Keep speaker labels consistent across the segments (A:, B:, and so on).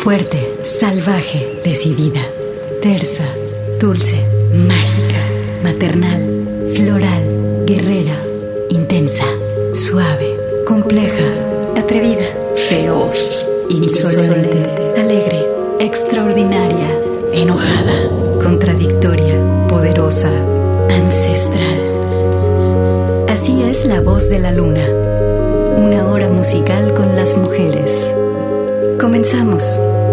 A: Fuerte, salvaje, decidida, tersa, dulce, mágica, maternal, floral, guerrera, intensa, suave, compleja, atrevida, feroz, insolente, alegre, extraordinaria, enojada, contradictoria, poderosa, ancestral. Así es la voz de la luna. Una hora musical con las mujeres. Comenzamos.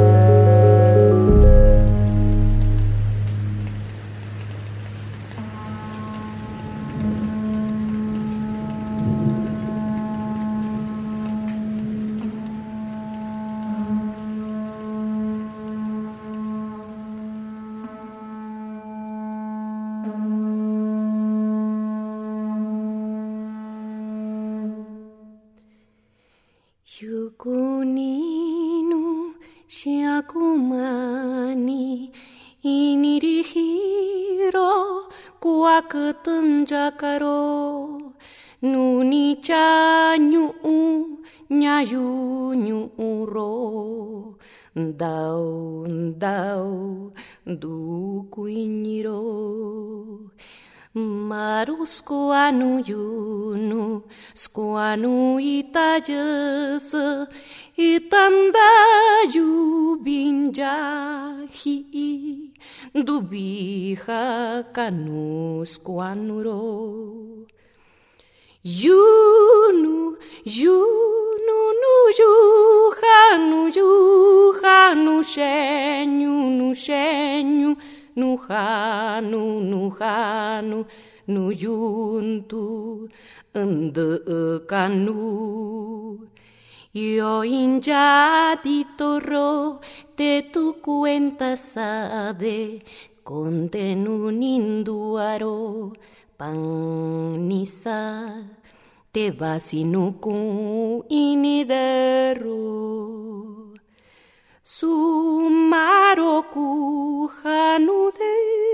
B: Yukuninu Shiakumani Inirihiro Kuakutunjakaro Nuni Chanyu Nyayu Nyuro Dau Dau Dukuiniro Maru skoanu yunu, skoanu itajas, itanda yubinjahi, dubiha kanu skoanuro. Yunu, yunu, nu yuhanu, shenyu, Nuhanu, Nuyuntu, Ndekanu. Yo injaditoro te tu cuenta sade, contenuninduaro, panisa, te vasinuku inidero. Sumaroku hanude,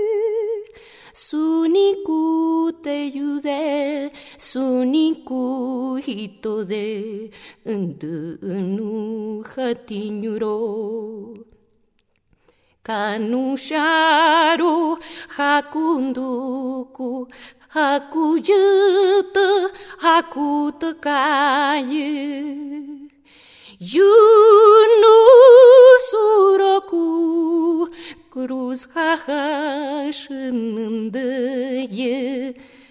B: suniku te yude, suniku hitode, ndunu hatinyuro. Kanusharu hakunduku, hakuyuta, hakutakaye. Yunu suroku cruz hahashnandeye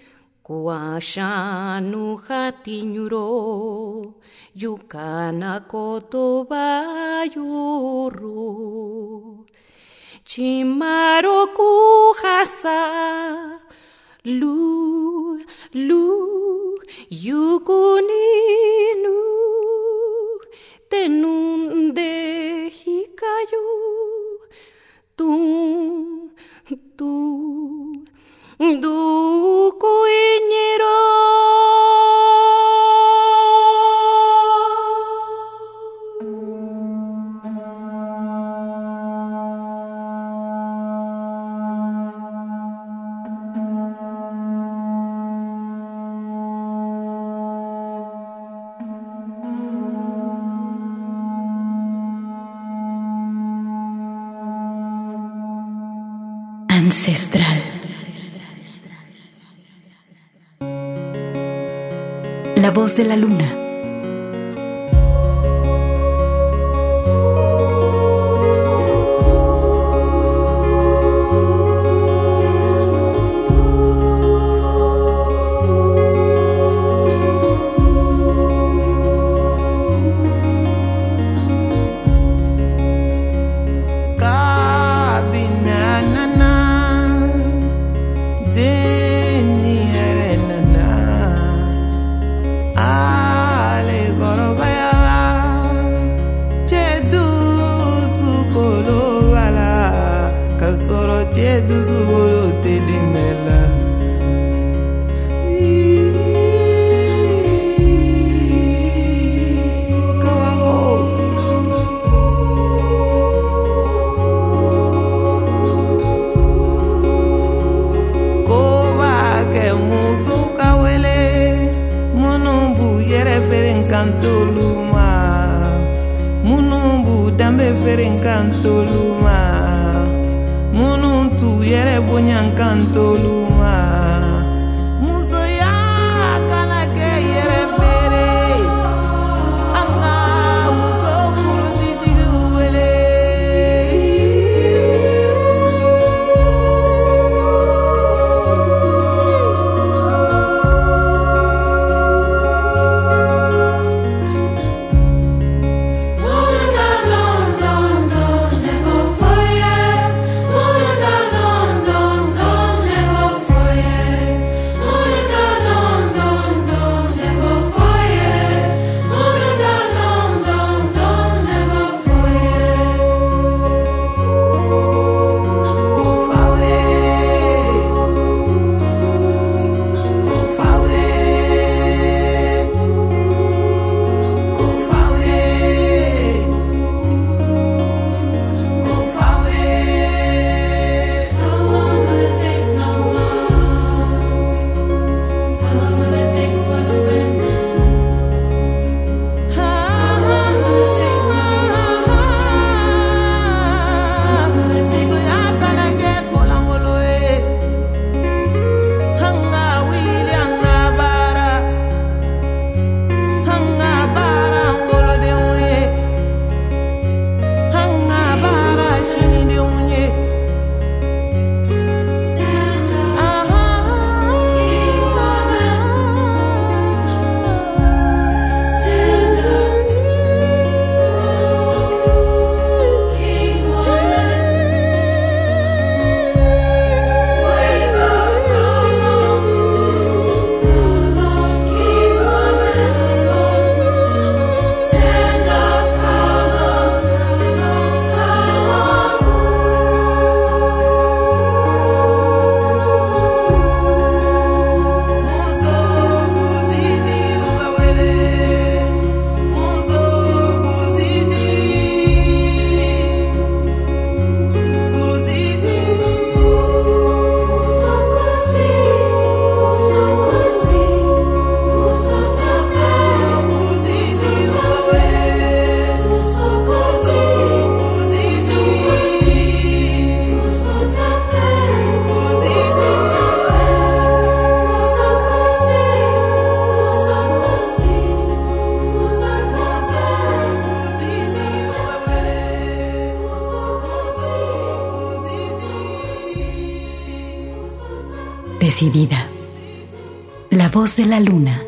B: Kuashanu hatinyuro Yukana kotobayoro Chimaroku hasa Lu yukuninu Tenunde hikayu du kuiñero
A: Ancestral. La voz de la luna.
C: Munumbu dambe feren kantoluma Mununtu yere bonyan kantoluma Muso ya kana ke yere fere Anga muso kurusiti duwele
A: Decidida. La voz de la luna.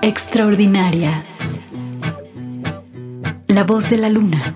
A: Extraordinaria. La voz de la luna.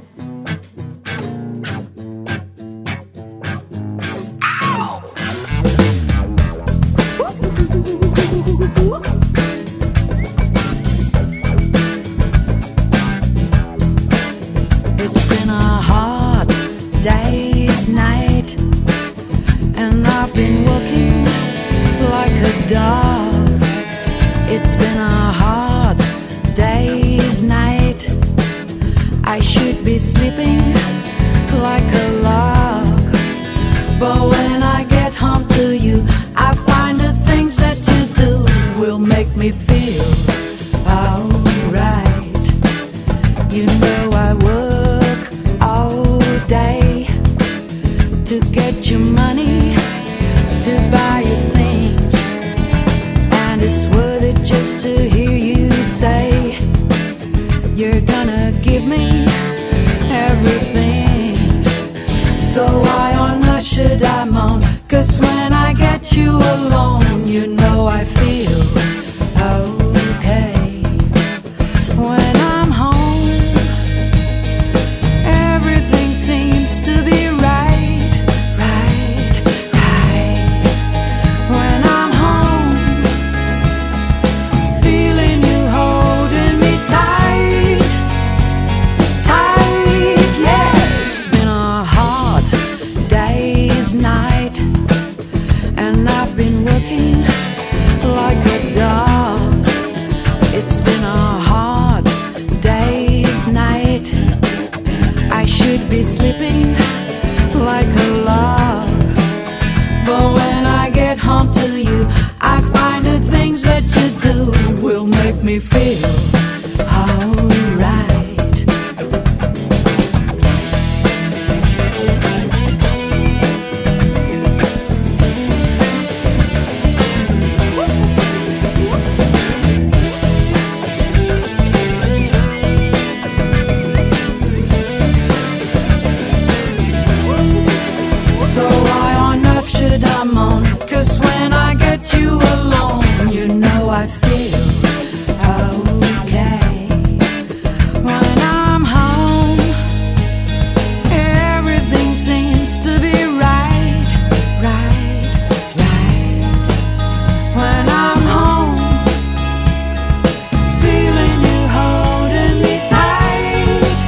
C: It's been a hard day's night, and I've been working like a dog. It's been a hard day's night. I should be sleeping like a log, but when I get home to you, I find the things that you do will make me feel alright. You know I work all day to get your money, to buy you things, and it's worth it just to hear you say you're gonna give me everything. So why on earth should I moan? 'Cause when I get you alone, you know I feel okay. When I'm home, everything seems to be right, right, right. When I'm home, feeling you holding me tight, tight, yeah. It's been a hard day's night, and I've been working like a dog. It's been a hard day's night. I should be sleeping like a log, but when I get home to you, I find the things that you do will make me feel alright. So why on earth should I moan? 'Cause when I get you alone, you know I feel okay. When I'm home, everything seems to be right, right, right. When I'm home, feeling you holding me tight,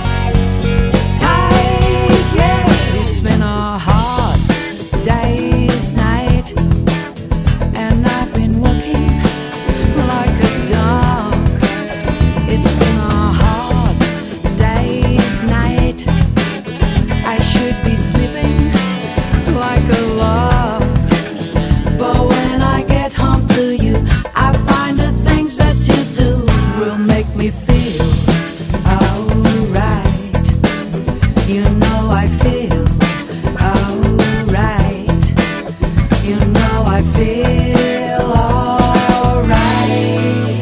C: tight, yeah. It's been a hard day's night, and I've been working like a dog. It's been a hard day's night. I should be sleeping like a log, but when I get home to you, I find the things that you do will make me feel alright. You know I feel alright. You know I feel alright.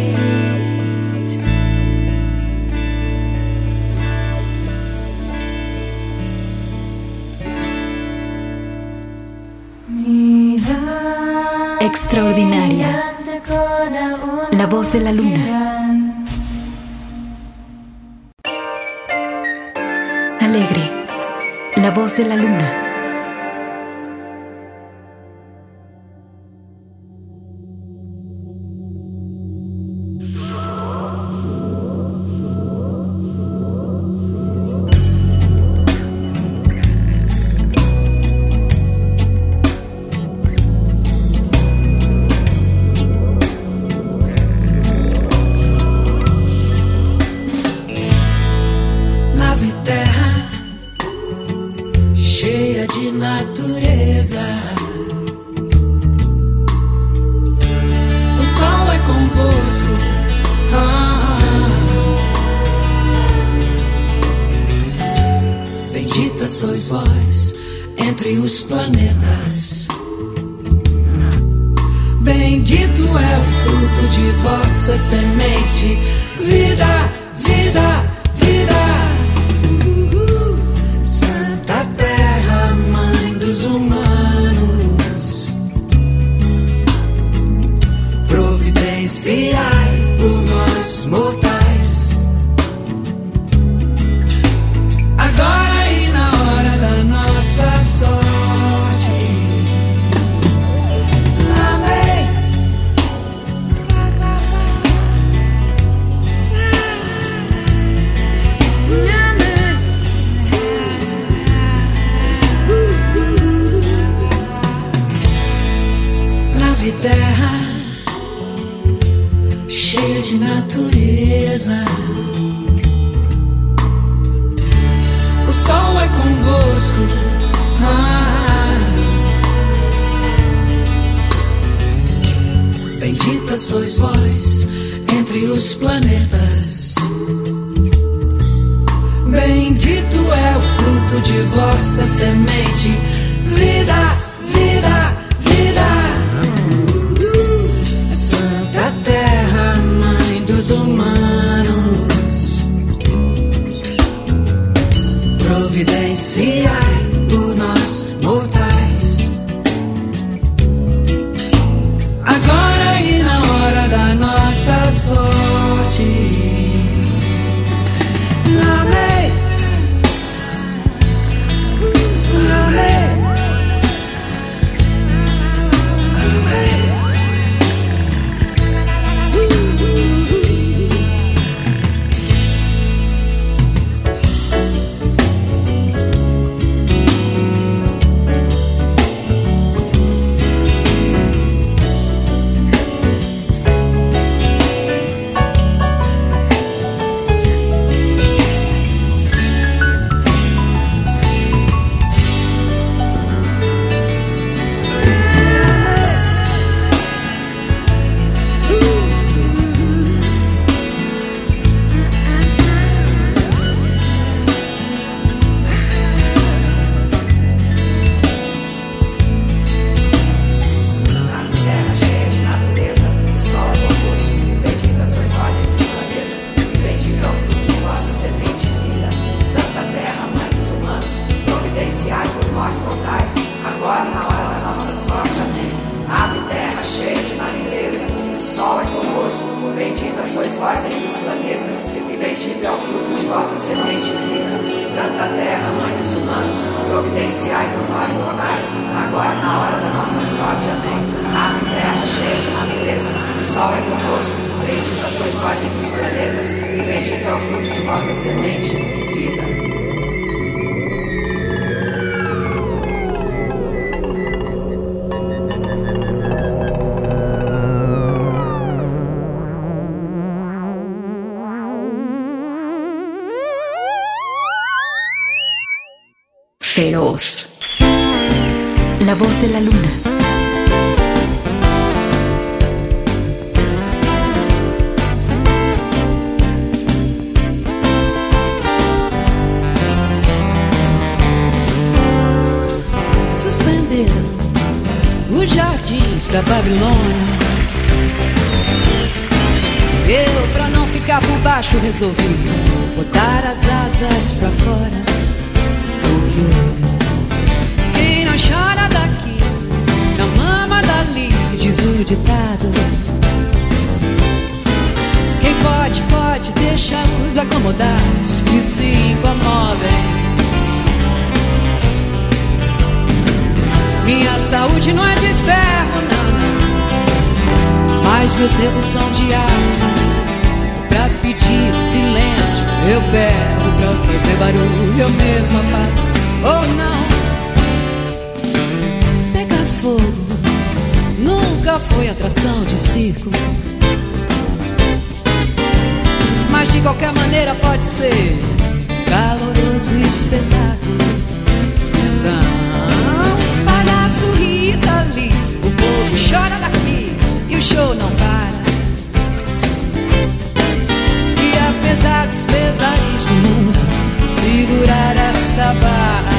A: Extraordinaria. La voz de la luna. Alegre. La voz de la luna.
C: Nave terra, cheia de natureza. O sol é convosco. Bendita sois vós entre os planetas. Bendito é o fruto de vossa semente. Vida, vida, vida. Santa Terra, Mãe dos humanos. Providenciai por nós.
D: natureza. O sol é convosco. Bendita sois vós entre os planetas. Bendito é o fruto de vossa semente. Vida, vida, vida. Santa Terra, mãe dos humanos, providenciai por nós mortais, agora e na hora da nossa sorte. Amém. Amém.
E: Feroz. La voz de la luna.
D: Suspenderam os jardins da Babilônia. Eu, pra não ficar por baixo, resolvi botar as asas pra fora. Quem não chora daqui, não mama dali, diz o ditado. Quem pode, pode, deixa os acomodados que se incomodem. Minha saúde não é de ferro, não, mas meus dedos são de aço. Pra pedir silêncio eu berro, pra fazer barulho eu mesma faço. Ou não, pegar fogo nunca foi atração de circo, mas de qualquer maneira pode ser caloroso espetáculo. Então, palhaço ri dali, o povo chora daqui e o show não para. E apesar dos pesares do mundo, segurar essa barra.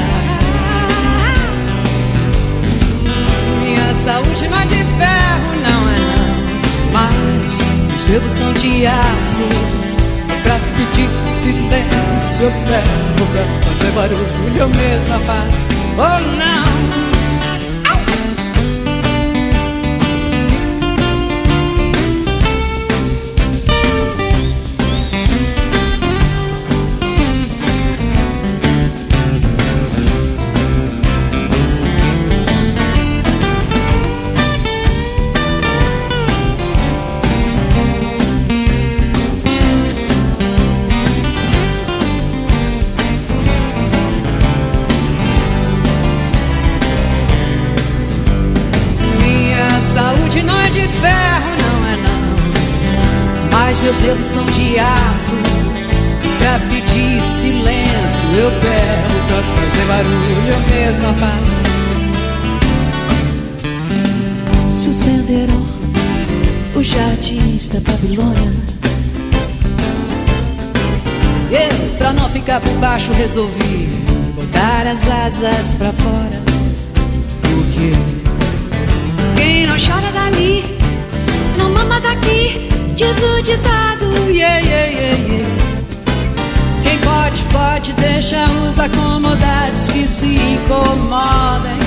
D: Minha saúde não é de ferro, não é não, mas os dedos são de aço. Pra pedir silêncio eu pego, pra fazer barulho eu mesma faço. Oh não! meus dedos são de aço. Pra pedir silêncio eu pego, pra fazer barulho eu mesma faço. Suspenderam os jardins da Babilônia. Eu, pra não ficar por baixo, resolvi botar as asas pra fora. Porque quem não chora dali não mama daqui, diz o ditado, yeah, yeah, yeah, yeah. Quem pode, pode, deixa os acomodados que se incomodem.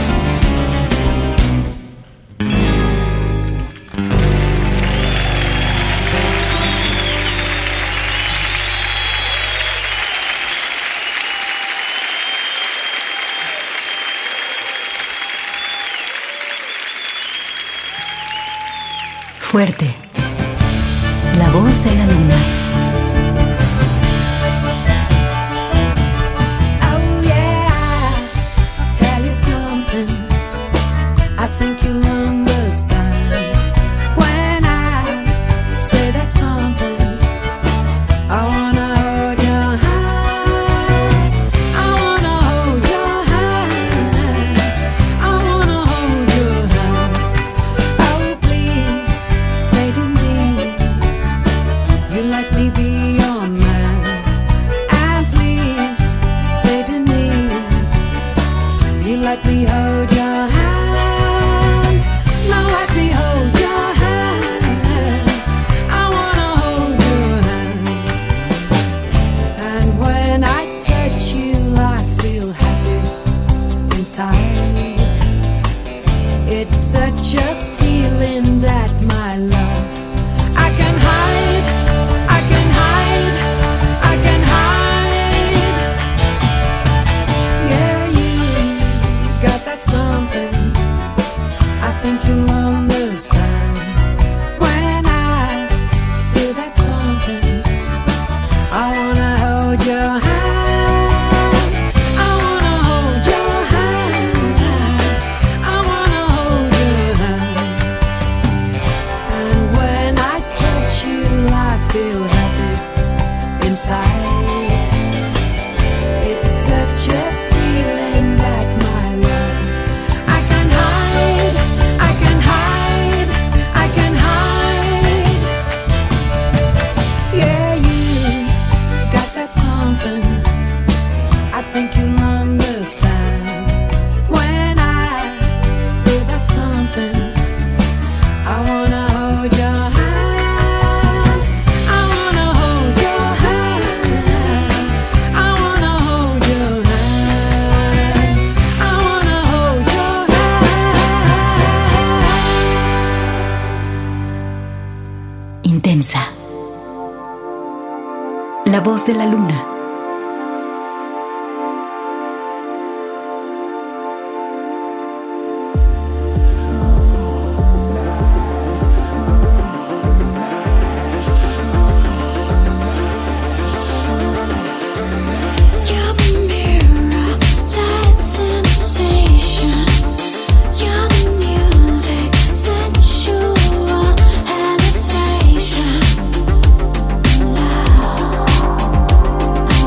E: Fuerte, la voz de la luna.
C: Oh yeah, tell you something, I think you'll understand. When I say that something, I wanna hold your hand, I wanna hold your hand, I wanna hold your hand. Oh please, say to me, you let me be your man. And please, say to me, you let me hold your hand. Now let me hold your hand, I wanna hold your hand. And when I touch you, I feel happy inside. It's such a feeling that my love I can hide, I can hide, I can hide. Yeah, you got that something, I think you'll understand. When I feel that something, I wanna hold your hand, I wanna hold your hand, I wanna hold your hand. And when I touch you, I feel happy inside. It's such a feeling that my love I can hide, I can hide, I can hide. Yeah, you got that something, I think you'll understand. When I feel that something, I wanna hold your hand, I wanna hold your hand, I wanna hold your hand, I wanna hold your hand.
E: Intensa. La voz de la luna.
A: You're the mirror, light sensation. You're the music, sensual elevation.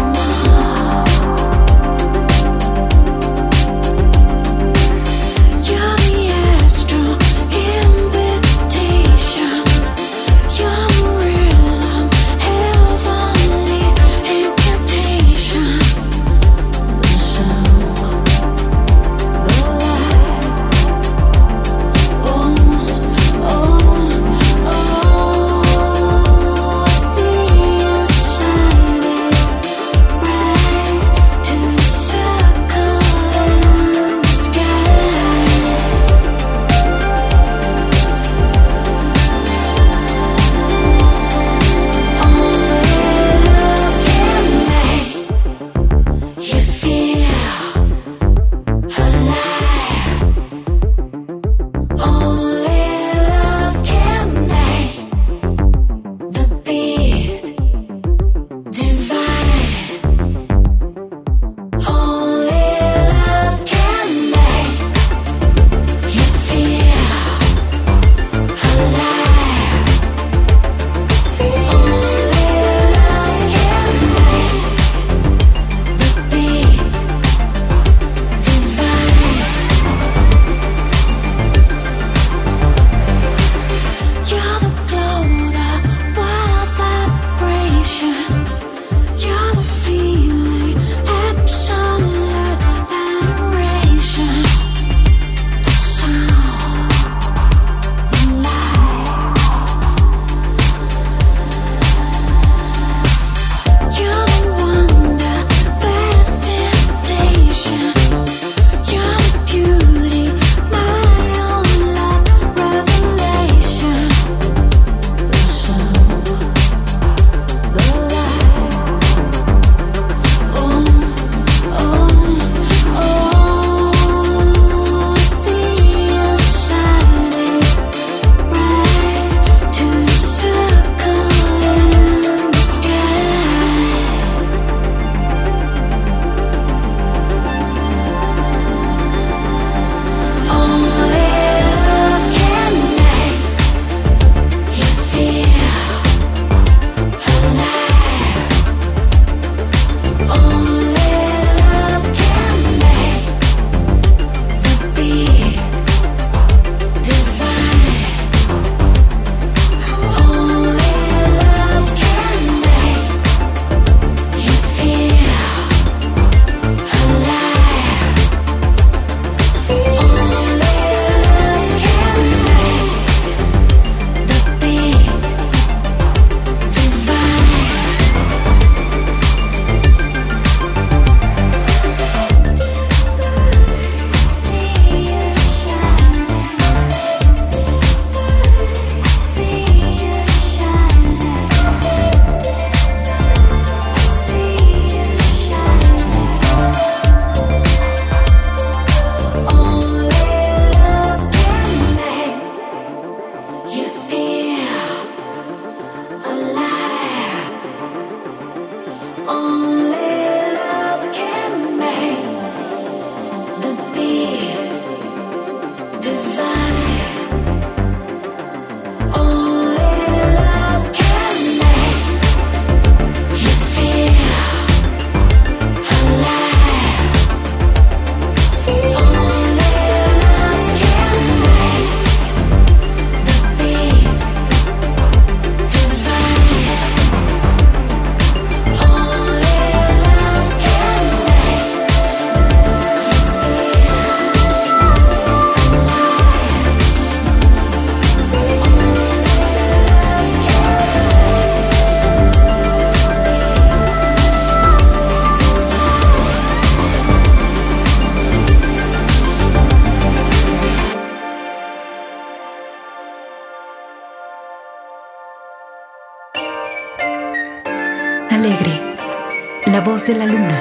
E: alegre, la voz de la luna.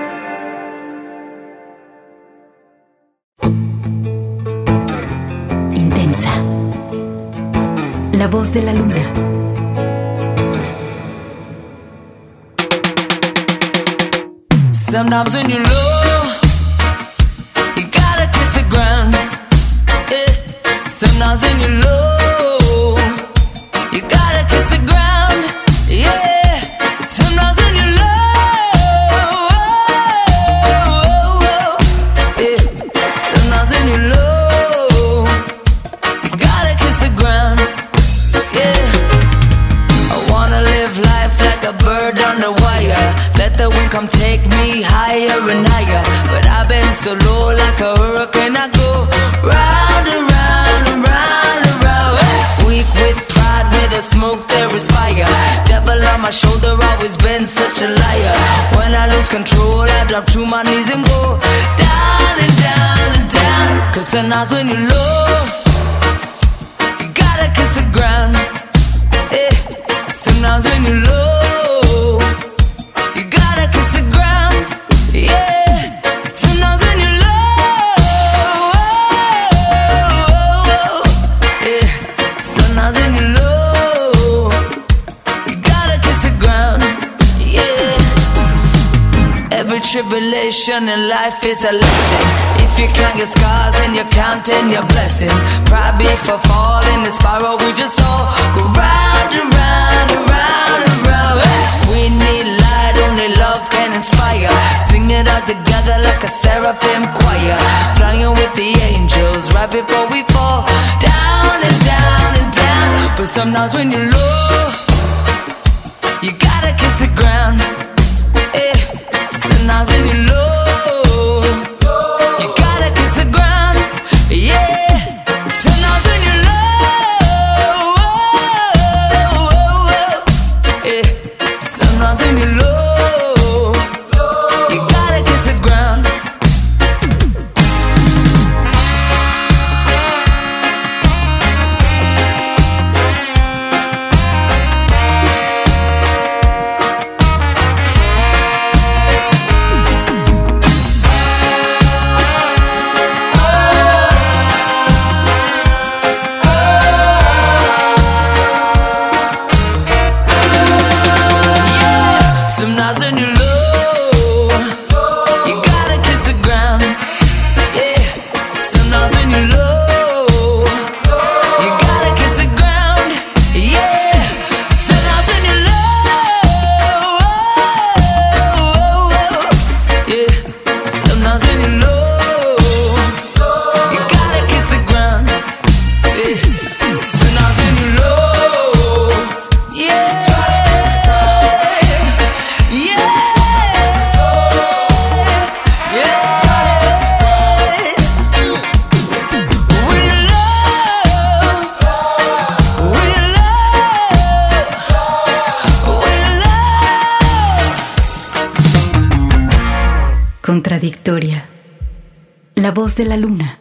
E: Intensa, la voz de la luna.
C: Sometimes when you're low, you gotta kiss the ground. Yeah. Sometimes when you're low, you gotta kiss the ground. Yeah. Sometimes when you're low, yeah. Sometimes when you're low, you gotta kiss the ground. Yeah. I wanna live life like a bird on the wire. Let the wind come take me higher and higher. But I've been so low like a hurricane. I go round and round and round and round. Weak with pride, with the smoke there is fire. Devil on my shoulder, always been such a liar. When I lose control, I drop to my knees and go down and down and down. Cause sometimes when you're low, you gotta kiss the ground. Yeah. Sometimes when you're low, you gotta kiss the ground, yeah. Sometimes when you're low, yeah. Sometimes when you're low, you gotta kiss the ground, yeah. Every tribulation in life is a lesson. If you can't get scars, then you're counting your blessings. Pride before falling, the spiral we just all go round and round and round and round. We need light, only love can inspire. Sing it out together like a seraphim choir. Flying with the angels right before we fall down and down and down. But sometimes when you're low, you gotta kiss the ground. Yeah. Sometimes when you're low, you gotta kiss the ground. Yeah. Sometimes when you're low, yeah. Sometimes when you're low, you gotta kiss the ground. Sometimes when you're low, you gotta kiss the ground. Yeah. Sometimes when you're low, you gotta kiss the ground. Yeah. Sometimes when you're low, yeah. Sometimes when you're low, you gotta kiss the ground. Yeah. Sometimes when you're low, yeah.
E: Contradictoria, la voz de la luna.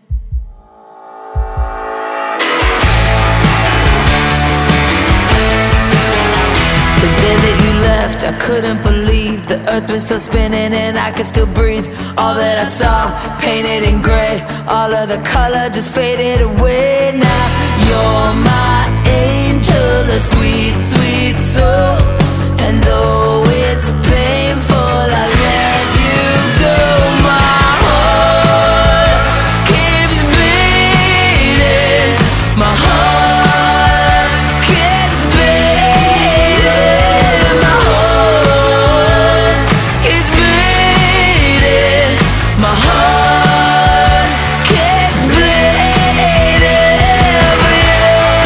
C: The day that you left, I couldn't believe the earth was still spinning and I could still breathe. All that I saw, painted in gray, all of the color just faded away. Now you're my angel, a sweet, sweet soul. And though it's painful, I let you go. My heart keeps beating. My heart keeps beating. My heart keeps beating. My heart keeps bleeding for you.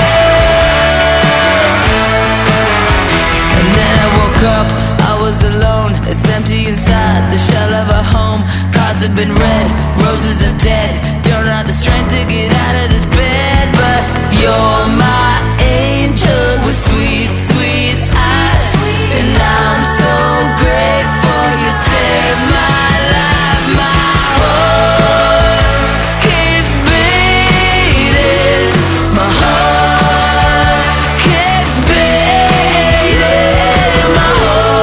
C: And then I woke up, I was alone. It's empty inside the shell of a home. Cards have been read, roses are dead. Don't have the strength to get out of this bed. But you're my angel with sweet, sweet eyes. And I'm so grateful you saved my life. My heart keeps beating. My heart keeps beating. My heart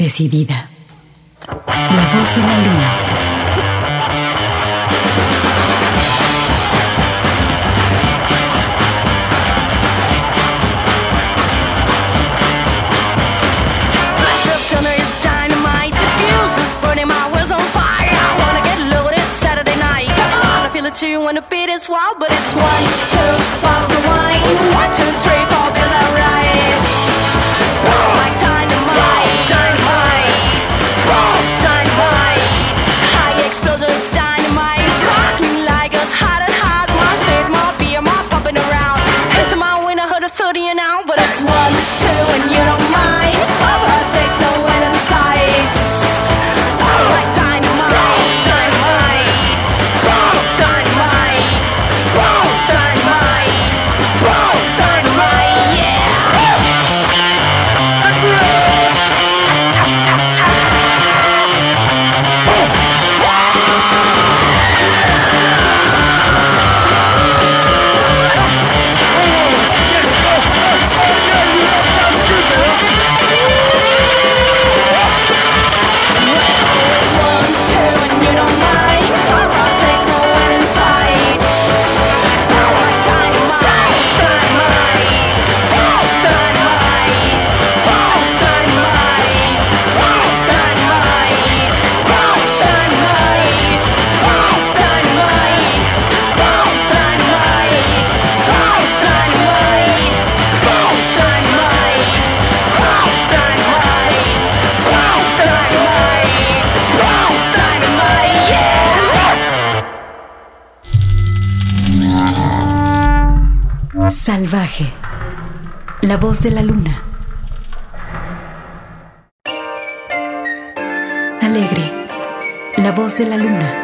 E: decidida. La voz de la luna.
F: When the beat is wild, but it's 1, 2 bottles of wine, 1, 2, 3, 4, cause I write like dynamite, dynamite, dynamite. High explosion, it's dynamite. Sparkling like us, hot and hot. More speed, more beer, more popping around. It's my win, I heard a 30 an hour, but it's 1, 2, and you don't mind. 4, 5, 6, no end in sight. Like dynamite, dynamite.
E: Salvaje. La voz de la luna. Alegre. La voz de la luna.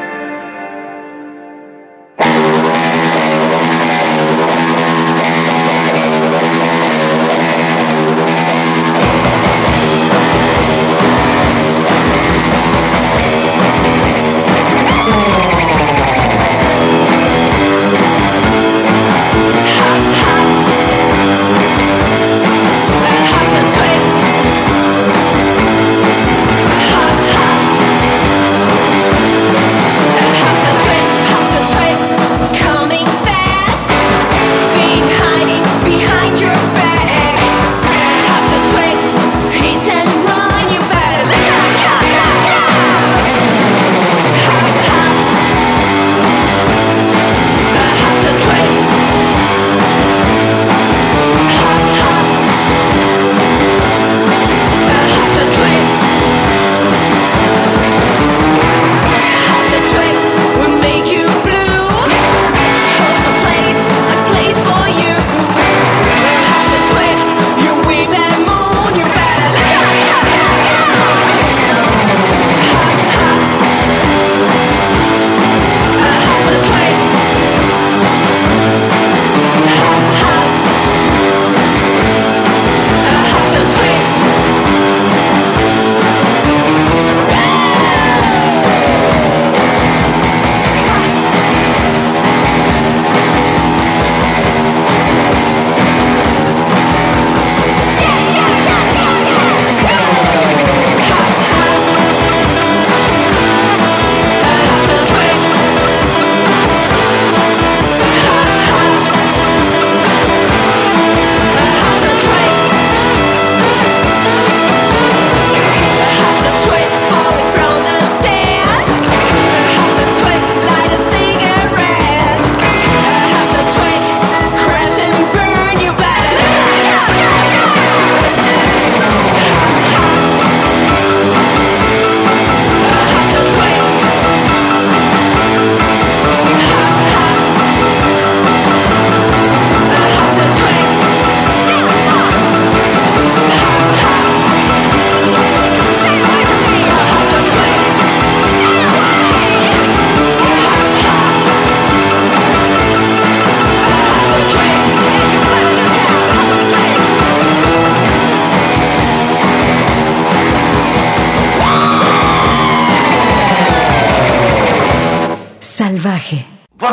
E: Salvaje.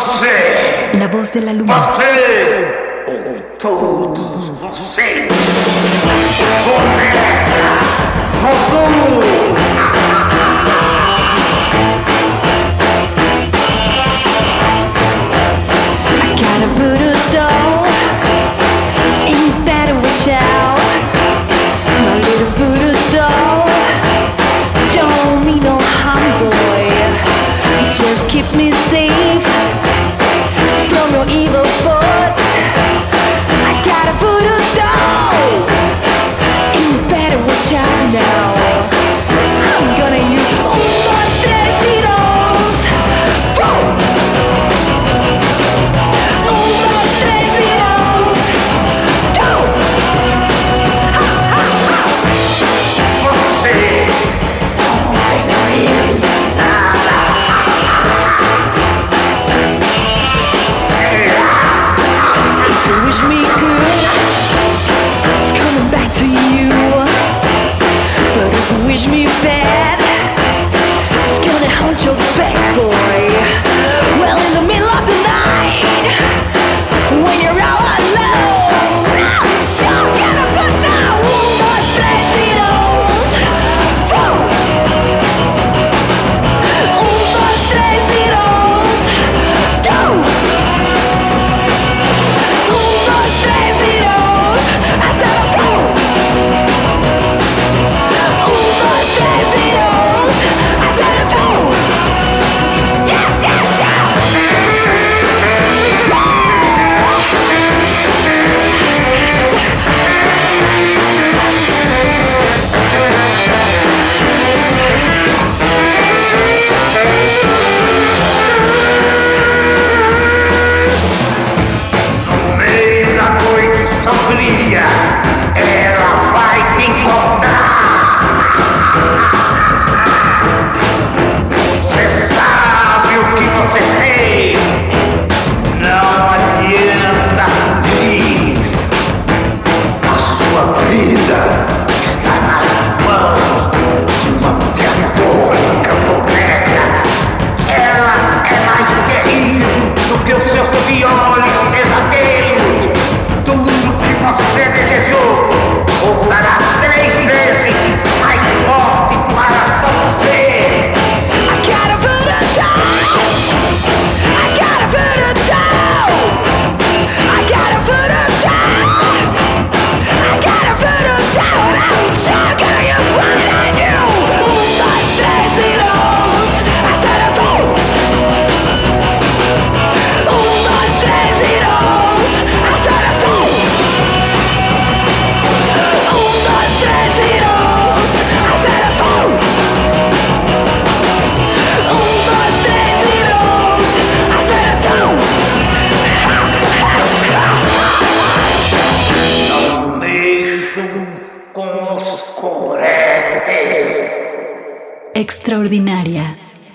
G: Você!
E: La voz de la luna.
G: Você! Ou todos vocês! Começa! Rodou!
F: wish me bad. It's gonna haunt your back, boy. Well, in the middle of the night, when you're all alone, sure gonna put now unos tres tiros. Unos tres tiros. Unos tres tiros. Hasta la unos tres tiros. Hasta la yeah, yeah, yeah.
G: No meio da noite sombria, ela vai te encontrar. Você sabe o que você tem, não adianta fugir. A sua vida está nas mãos de uma diabólica boneca. Ela é mais terrível do que os seus piores pesadelos. Tudo que você desejou voltará 3 vezes mais forte para você.
F: I gotta put it down. I gotta put it down. I gotta put it down. I gotta put it down. I'm so gonna use what I knew. Unos tres tiros. I said a fool. Unos tres tiros. I said a fool. Unos tres tiros. I said a fool. Unos tres tiros. I said a fool.
G: Não mexam com os coretes.
E: Extraordinaria.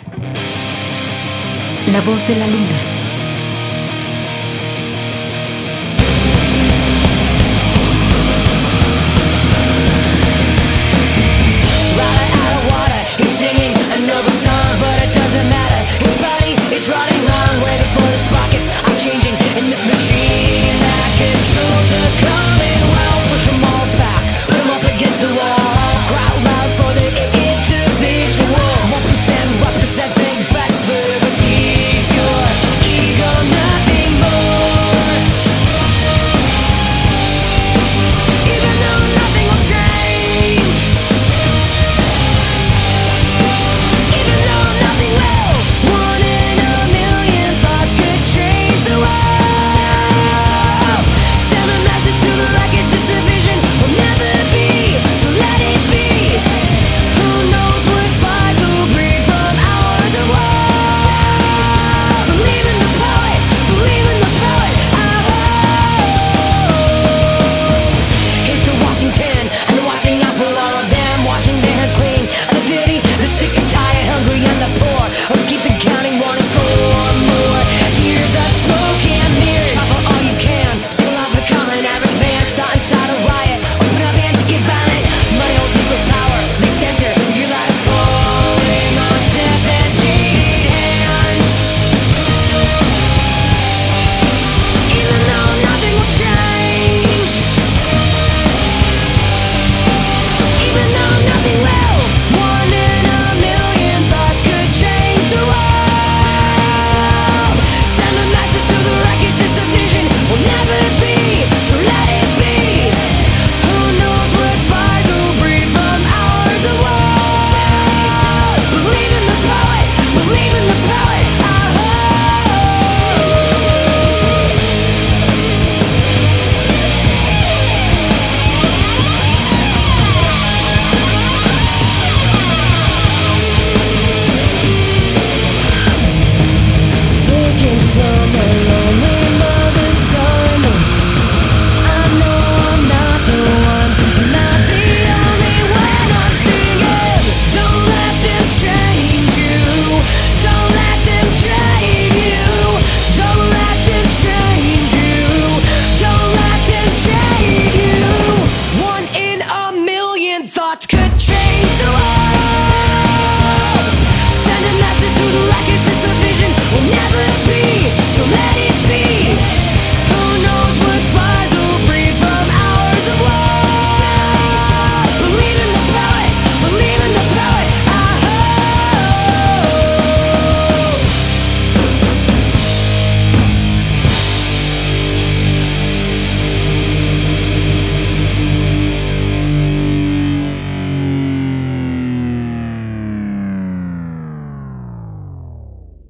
E: La voz de la luna.
C: Right out of water, he's singing a noble song, but it doesn't matter. His body is rotting long, waiting for the sprockets are changing in this machine that controls the Commonwealth. Push them all back, put them up against the wall. Cry out loud for the individual. 1% representing best liberties. Your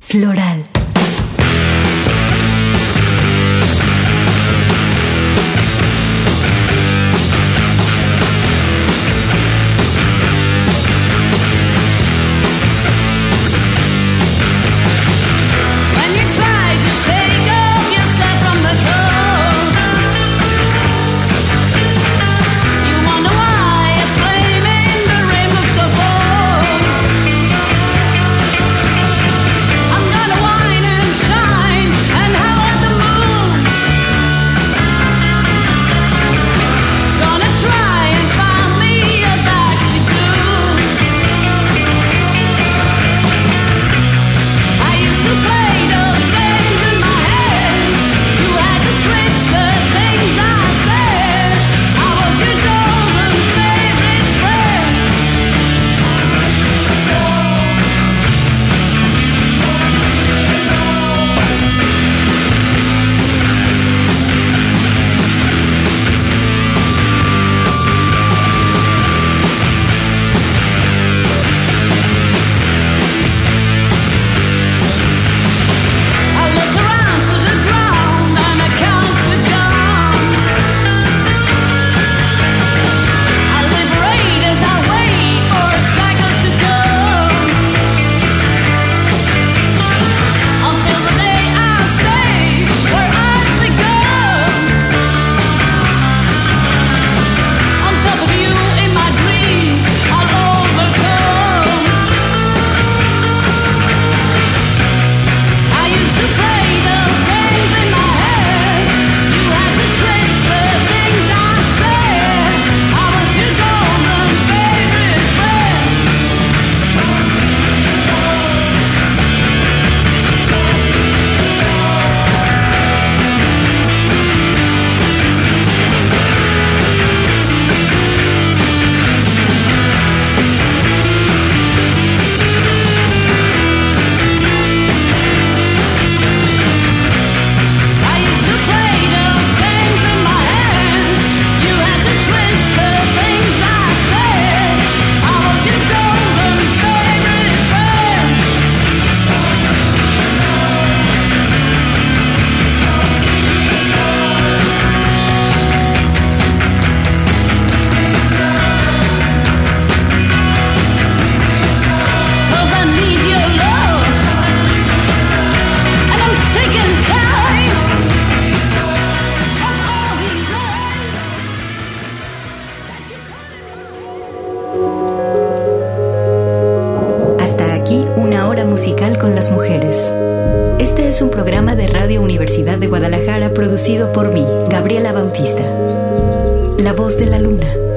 E: Floral. Musical con las mujeres. Este es un programa de Radio Universidad de Guadalajara producido por mí, Gabriela Bautista. La voz de la luna.